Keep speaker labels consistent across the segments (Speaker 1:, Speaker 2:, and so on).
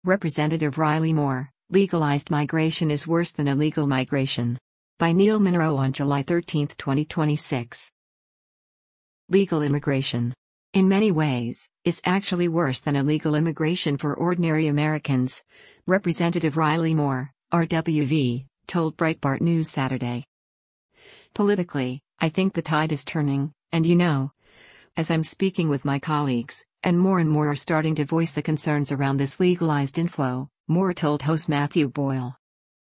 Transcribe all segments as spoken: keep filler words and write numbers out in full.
Speaker 1: Representative Riley Moore, legalized migration is worse than illegal migration. By Neil Munro on July thirteenth, twenty twenty-six. Legal immigration, in many ways, is actually worse than illegal immigration for ordinary Americans, Representative Riley Moore, R W V, told Breitbart News Saturday. Politically, I think the tide is turning, and you know, as I'm speaking with my colleagues, and more and more are starting to voice the concerns around this legalized inflow, Moore told host Matthew Boyle.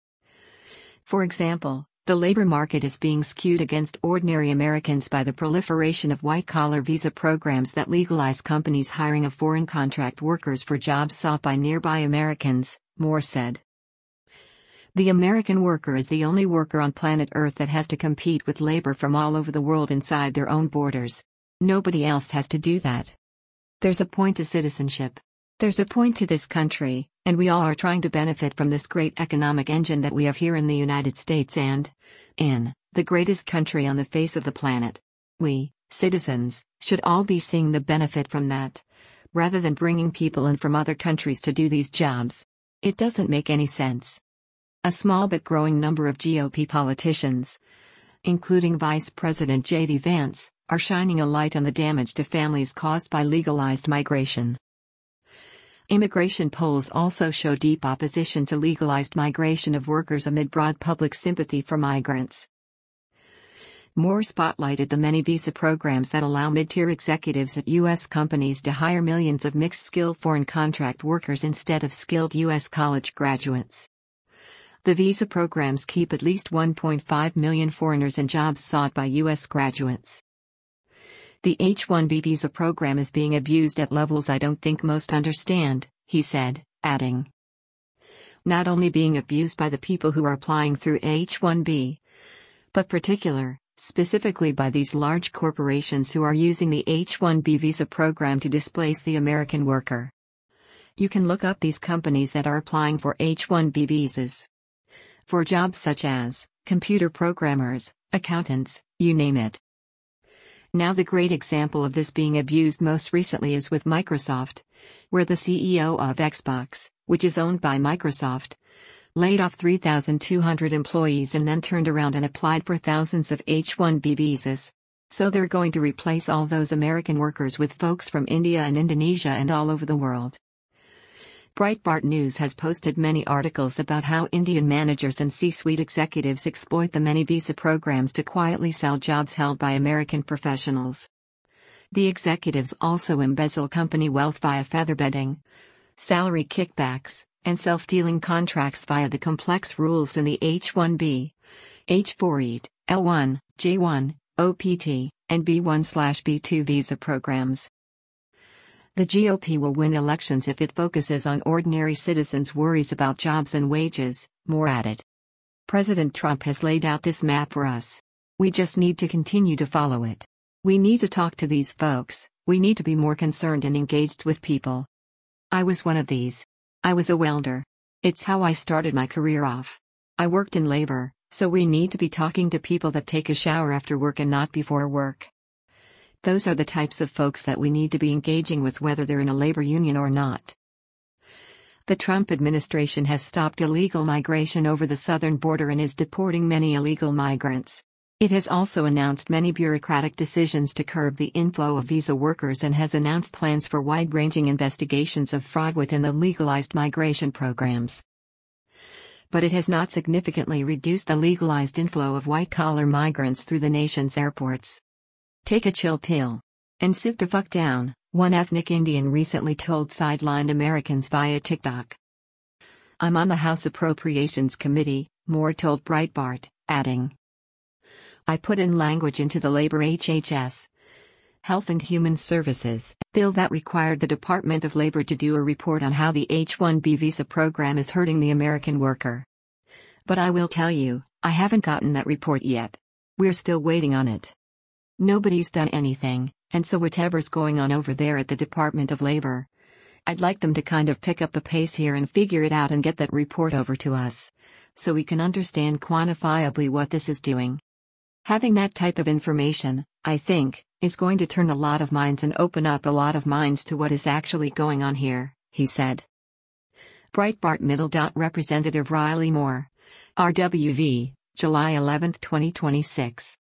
Speaker 1: For example, the labor market is being skewed against ordinary Americans by the proliferation of white-collar visa programs that legalize companies hiring of foreign contract workers for jobs sought by nearby Americans, Moore said. The American worker is the only worker on planet Earth that has to compete with labor from all over the world inside their own borders. Nobody else has to do that. There's a point to citizenship. There's a point to this country, and we all are trying to benefit from this great economic engine that we have here in the United States and, in, the greatest country on the face of the planet. We, citizens, should all be seeing the benefit from that, rather than bringing people in from other countries to do these jobs. It doesn't make any sense. A small but growing number of G O P politicians, including Vice President J D Vance, are shining a light on the damage to families caused by legalized migration. Immigration polls also show deep opposition to legalized migration of workers amid broad public sympathy for migrants. Moore spotlighted the many visa programs that allow mid-tier executives at U S companies to hire millions of mixed-skill foreign contract workers instead of skilled U S college graduates. The visa programs keep at least one point five million foreigners in jobs sought by U S graduates. The H one B visa program is being abused at levels I don't think most understand, he said, adding. Not only being abused by the people who are applying through H one B, but particular, specifically by these large corporations who are using the H one B visa program to displace the American worker. You can look up these companies that are applying for H one B visas. For jobs such as computer programmers, accountants, you name it. Now the great example of this being abused most recently is with Microsoft, where the C E O of Xbox, which is owned by Microsoft, laid off three thousand two hundred employees and then turned around and applied for thousands of H one B visas. So they're going to replace all those American workers with folks from India and Indonesia and all over the world. Breitbart News has posted many articles about how Indian managers and C-suite executives exploit the many visa programs to quietly sell jobs held by American professionals. The executives also embezzle company wealth via featherbedding, salary kickbacks, and self-dealing contracts via the complex rules in the H one B, H four E A T, L one, J one, O P T, and B one B two visa programs. The G O P will win elections if it focuses on ordinary citizens' worries about jobs and wages, Moore added. President Trump has laid out this map for us. We just need to continue to follow it. We need to talk to these folks, we need to be more concerned and engaged with people. I was one of these. I was a welder. It's how I started my career off. I worked in labor, so we need to be talking to people that take a shower after work and not before work. Those are the types of folks that we need to be engaging with whether they're in a labor union or not. The Trump administration has stopped illegal migration over the southern border and is deporting many illegal migrants. It has also announced many bureaucratic decisions to curb the inflow of visa workers and has announced plans for wide-ranging investigations of fraud within the legalized migration programs. But it has not significantly reduced the legalized inflow of white-collar migrants through the nation's airports. Take a chill pill. And sit the fuck down, one ethnic Indian recently told sidelined Americans via TikTok. I'm on the House Appropriations Committee, Moore told Breitbart, adding. I put in language into the Labor H H S, Health and Human Services, bill that required the Department of Labor to do a report on how the H one B visa program is hurting the American worker. But I will tell you, I haven't gotten that report yet. We're still waiting on it. Nobody's done anything, and so whatever's going on over there at the Department of Labor, I'd like them to kind of pick up the pace here and figure it out and get that report over to us, so we can understand quantifiably what this is doing. Having that type of information, I think, is going to turn a lot of minds and open up a lot of minds to what is actually going on here, he said. Breitbart Middle. Representative Riley Moore. R W V, July eleventh, twenty twenty-six.